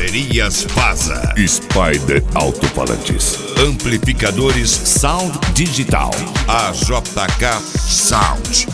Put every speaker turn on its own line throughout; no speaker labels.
Baterias Vaza.
Spider Alto-Falantes.
Amplificadores
Sound Digital.
AJK Sound.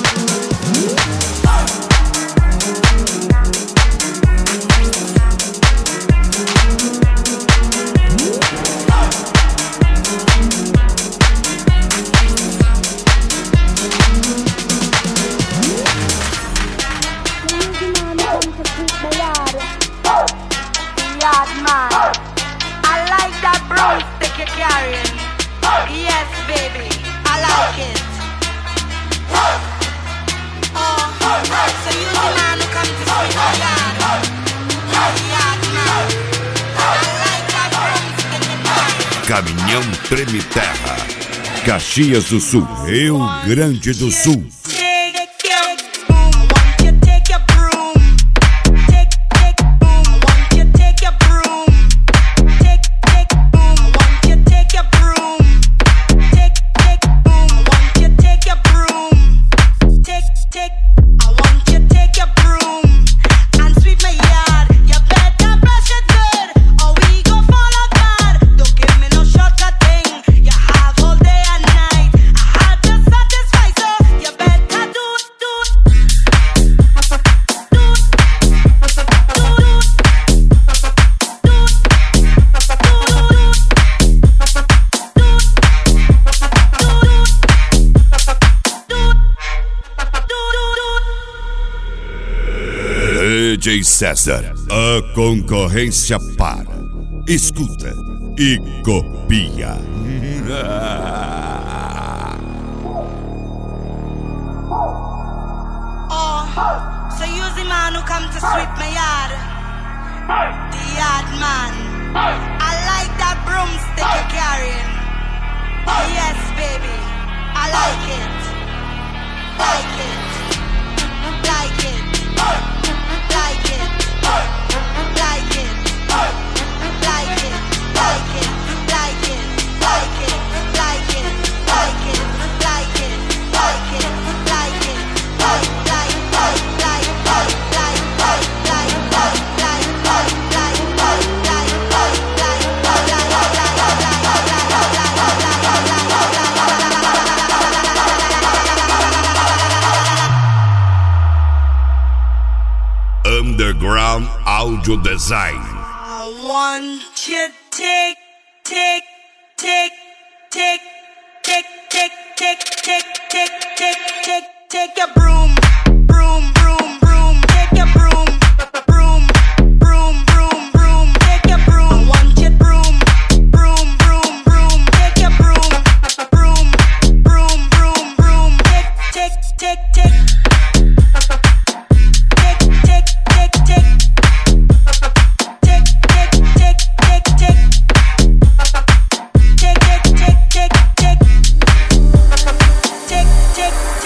I like that broomstick you're carrying. Yes, baby, I like it. Oh, so you the man who come to sweep my yard. Yard man. I like that broomstick you're carrying.
Caminhão Treme Terra.
Caxias do Sul.
Rio Grande do Sul. DJ César, a concorrência para. Escuta e copia.
Oh, so you're the man who come to sweep my yard. The yard man. I like that broomstick you're carrying. Yes, baby, I like it. Like it. Like it. Like it, like it, like it, like it, like it, like it, like it, like it, like it, like it, like it,
Underground Audio Design.
I want you take your broom, broom, broom, broom, take your broom, broom, broom, broom, broom, take your broom. I want you broom, broom, broom, broom, take your broom, broom, broom, broom, broom, take.